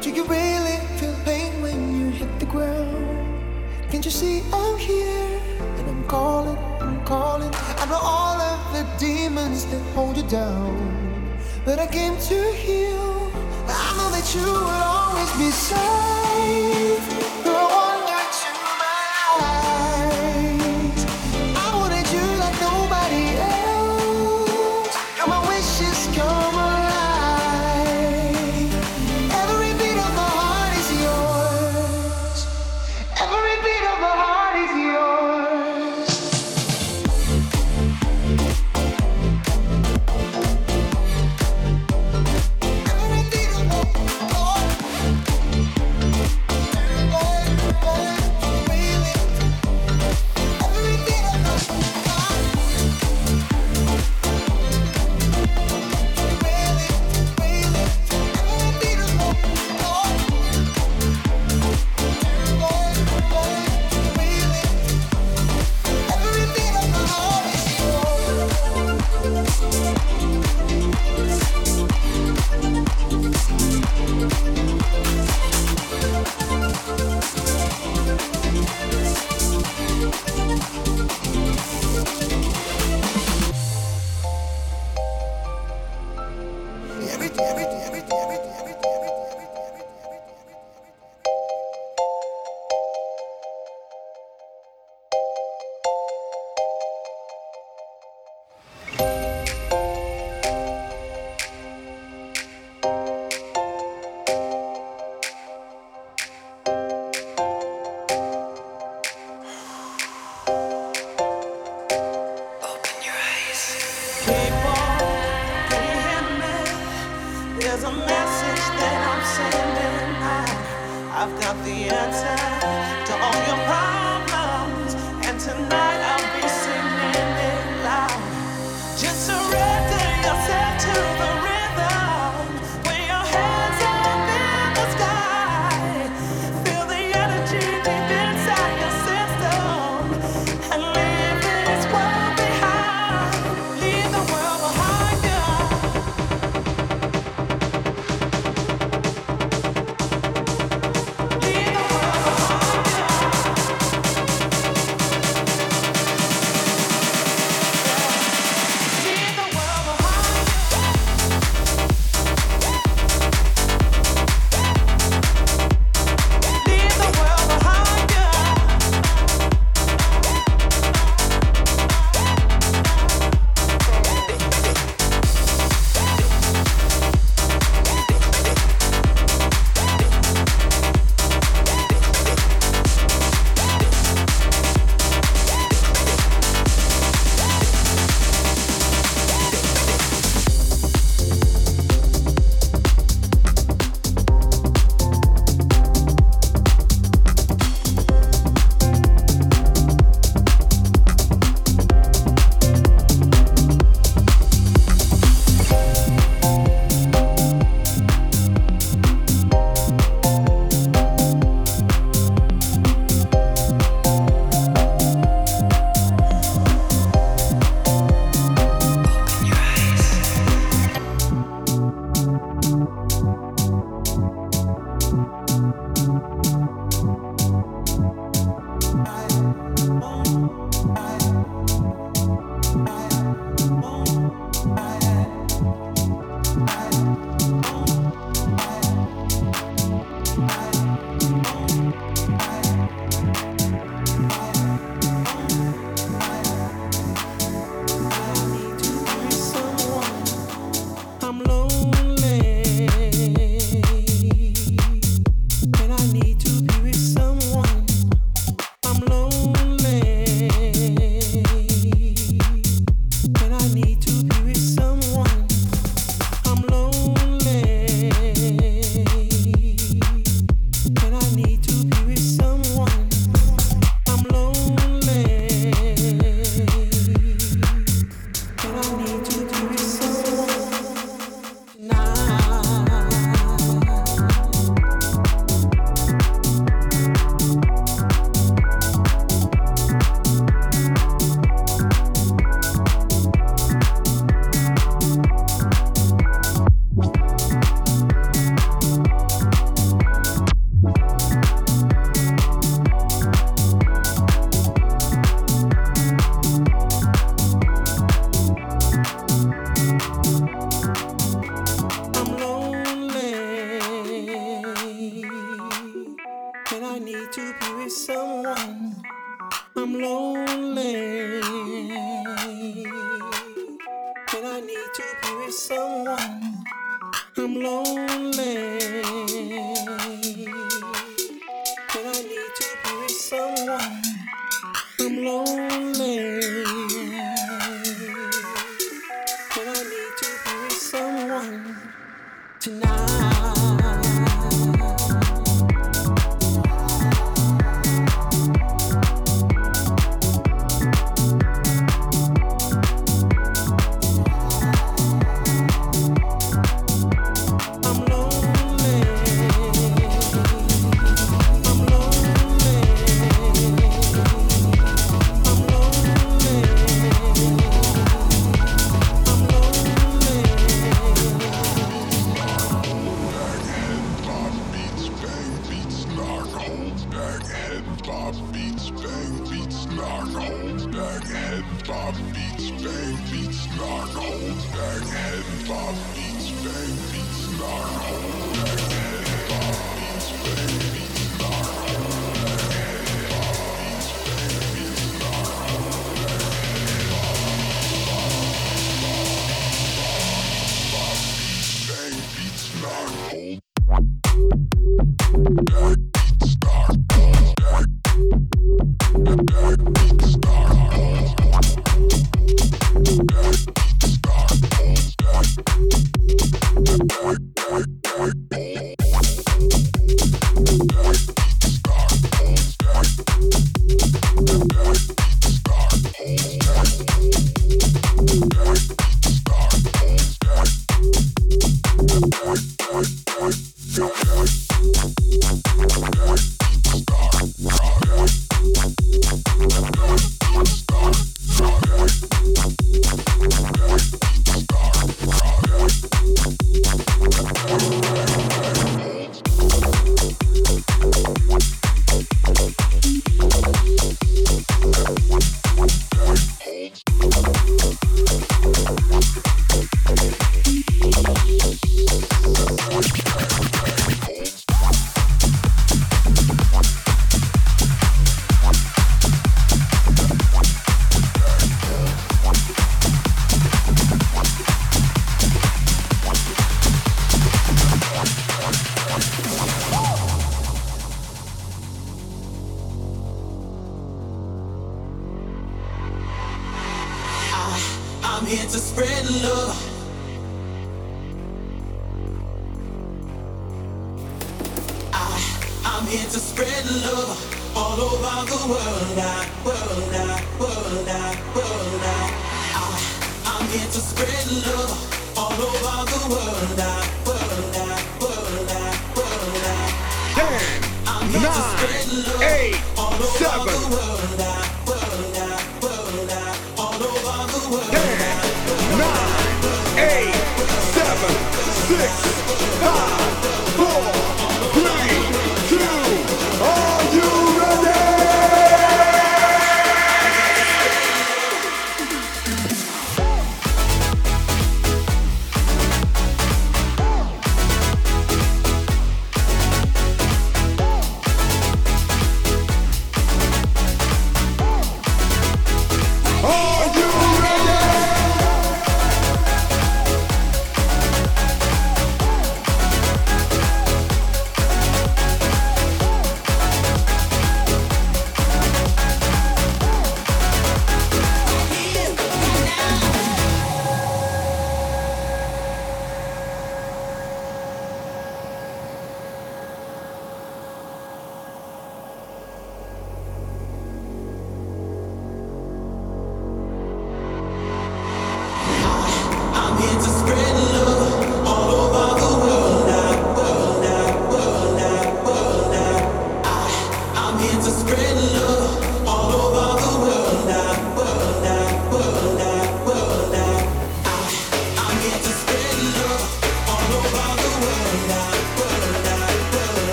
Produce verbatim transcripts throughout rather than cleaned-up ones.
Do you really feel pain when you hit the ground? Can't you see I'm here? And I'm calling, I'm calling. I know all of the demons that hold you down, but I came to heal. I know that you will always be safe. You're a wonder to my eyes. I wanted you like nobody else. Now my wishes come alive. Every beat of my heart is yours. Every beat of my heart is yours. Every beat of my heart. Really, every beat of my heart. Really, really, every beat of my heart. Really, every beat of my heart is everything, everything, everything, everything, everything, everything, Open your eyes. People, can you hear me? There's a message that I'm sending out. I've got the answer to all your problems, and tonight I'll be singing it loud. Just surrender yourself to the rhythm. With your hands up in the sky, feel the energy deep inside your system, and leave this world behind. Leave the world behind you. Leave the world behind you. someone. I'm lonely, and I need to be with someone. I'm lonely, and I need to be with someone tonight. I'm here to spread love. I, I'm here to spread love all over the world. I, world, I, world, I, world, I, I, I'm here to spread love all over the world. I, world, I, world, I, world, I, ten, I'm here nine, to spread love eight, all over seven, the world. I, world, I, world, I, all over the world. ten, nine, eight, seven, six, five, four, three, two, are you ready? Are you ready?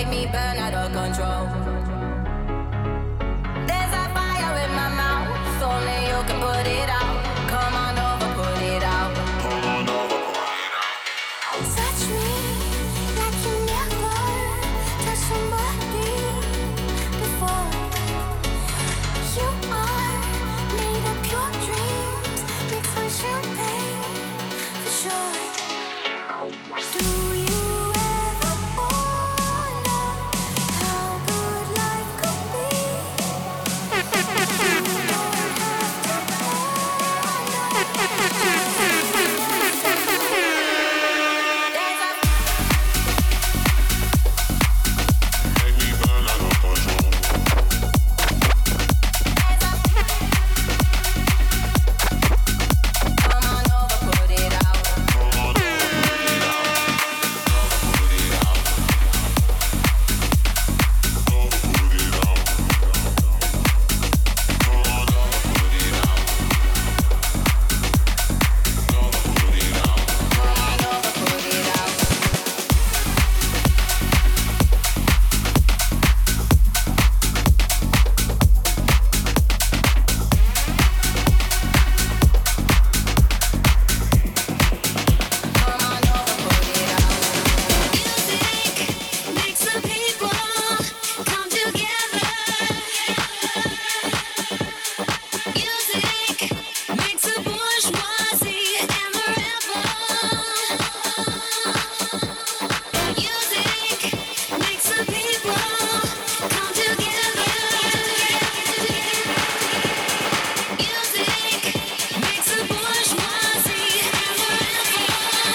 make me burn out of control. There's a fire in my mouth, only you can put it out. Come on over, put it out. Come on over, put it out. Touch me like you never touched somebody before. You are made of pure dreams, mixed with champagne for sure. Do you ever wonder how good life could be? You don't have to come on over, put it out. Makes the people come together. Music makes the bourgeoisie and the rebel. Music makes the people come together. Music makes the bourgeoisie and the rebel.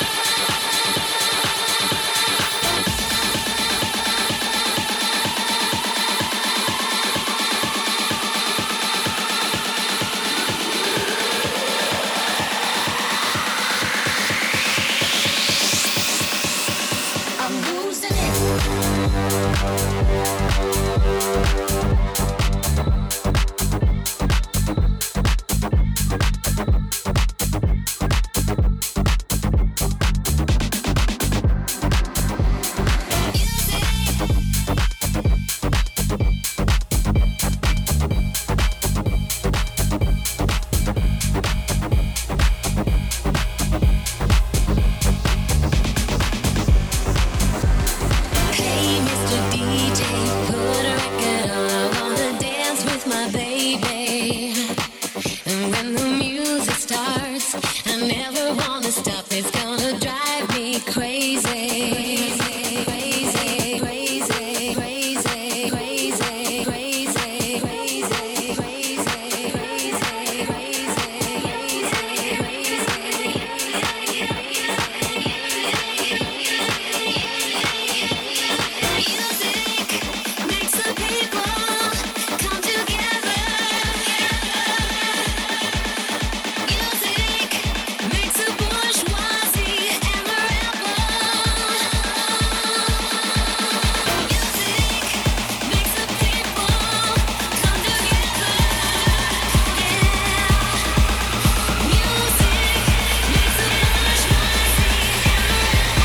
I'm losing it. Hey, Mister D J, put a record on. I wanna dance with my baby. And when the music starts, I never wanna stop. It's gonna drive me crazy. Crazy, crazy, crazy, crazy, crazy, crazy, crazy, crazy, Music makes the people come together. Music makes the bourgeoisie and the rebel. Music makes the people come together. Yeah. Music makes the bourgeoisie and the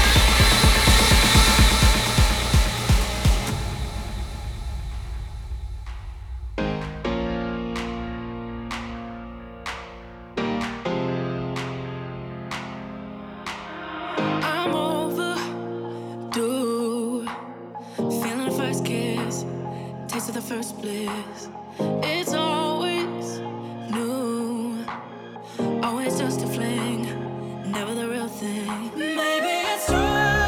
I'm overdue. Feeling the first kiss, taste of the first bliss. It's always new, always just a fling, never the real thing. Maybe it's true,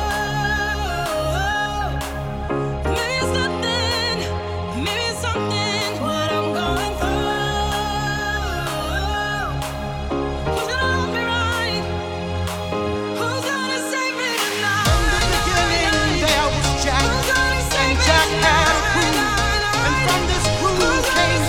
maybe it's nothing, maybe it's something. What I'm going through, who's gonna love me right? Who's gonna save me tonight? From the beginning there was Jack, and Jack had a crew, and from this crew came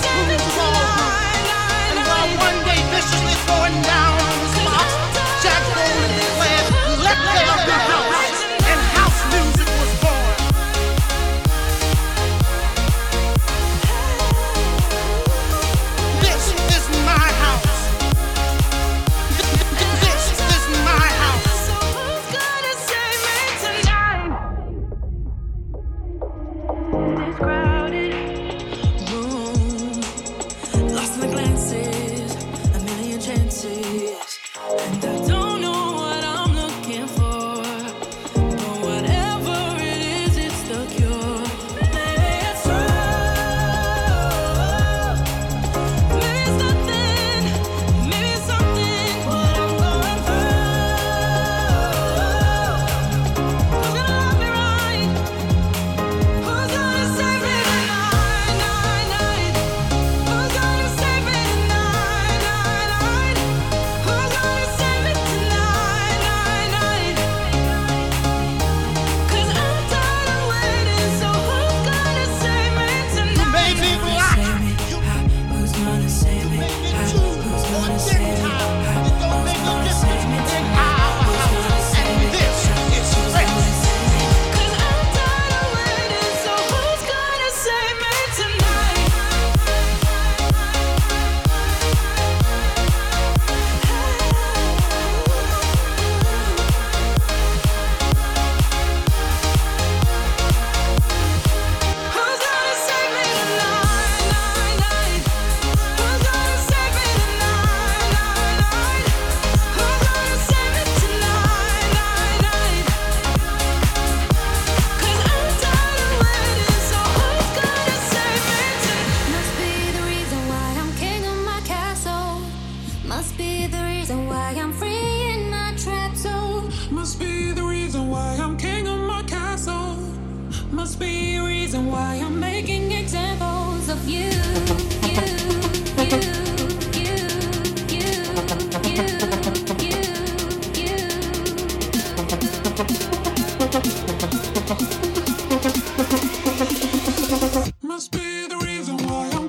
why I'm making examples of you. You, you, you, you, you, you, you. Must be the reason why I'm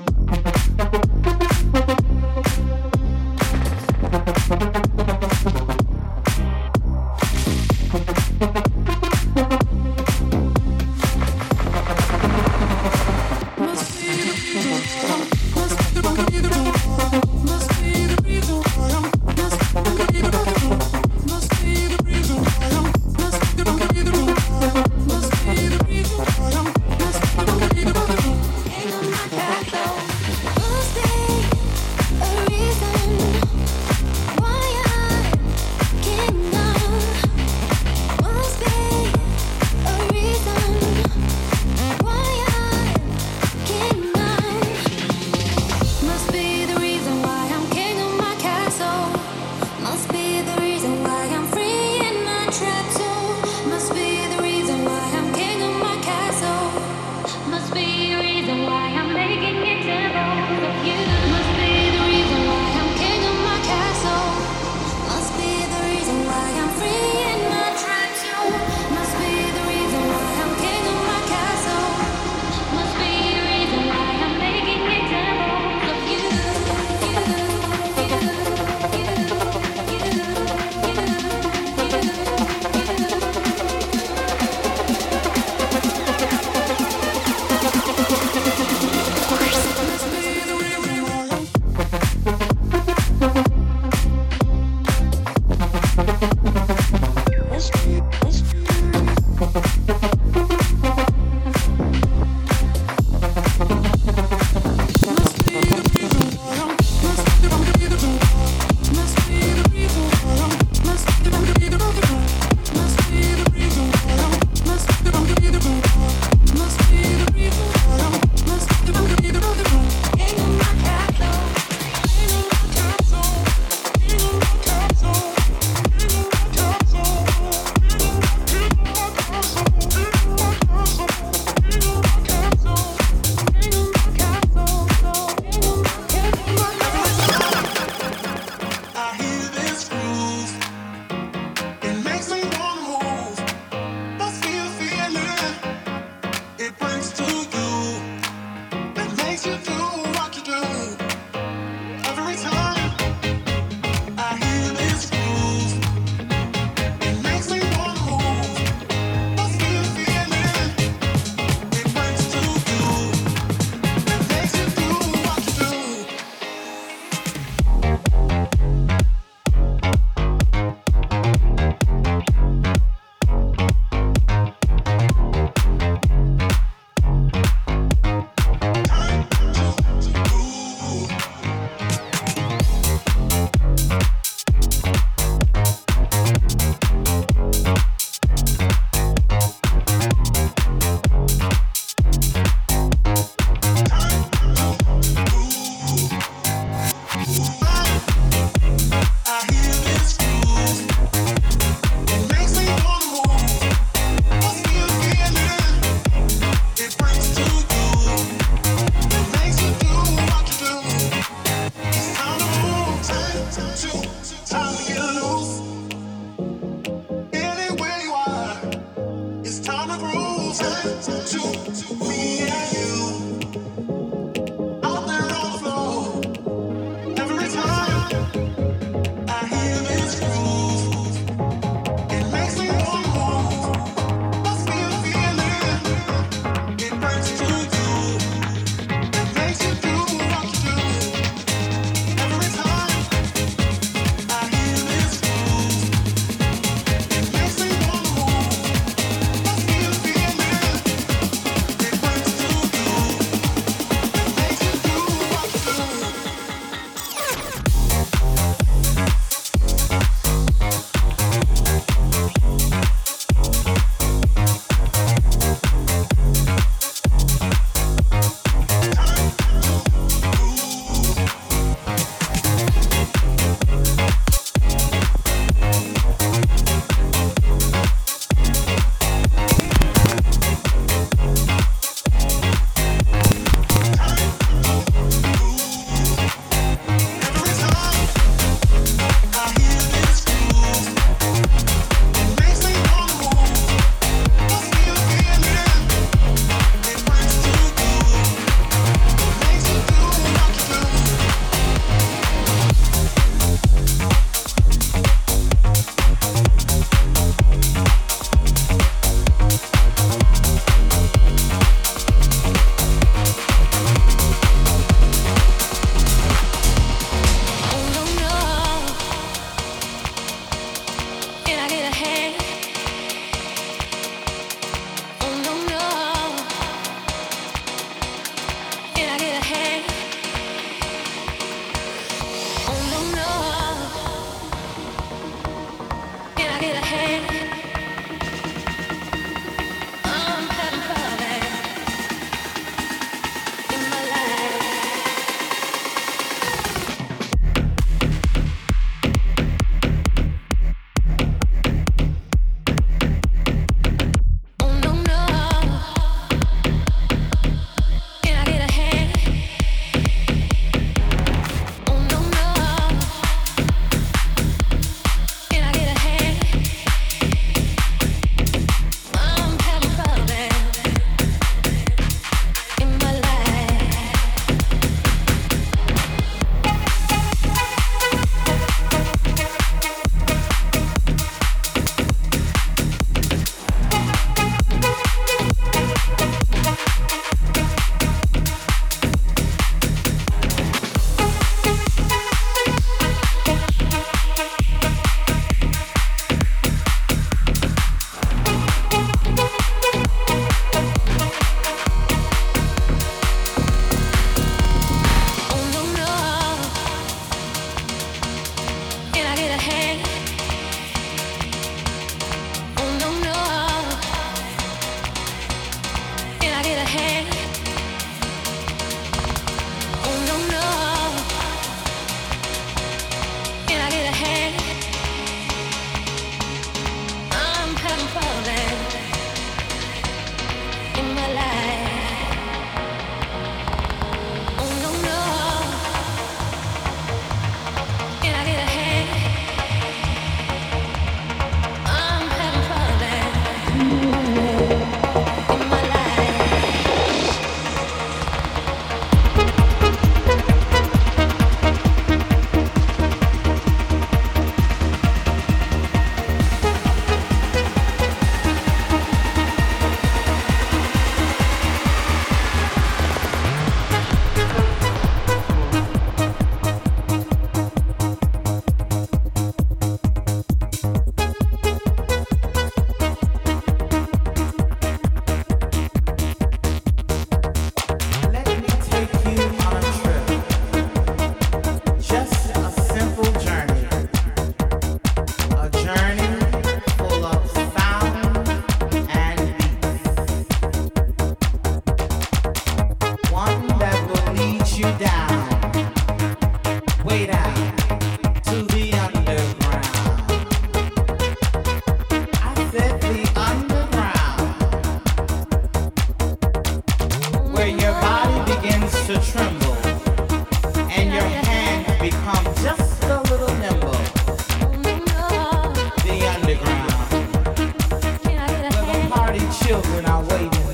children are waiting.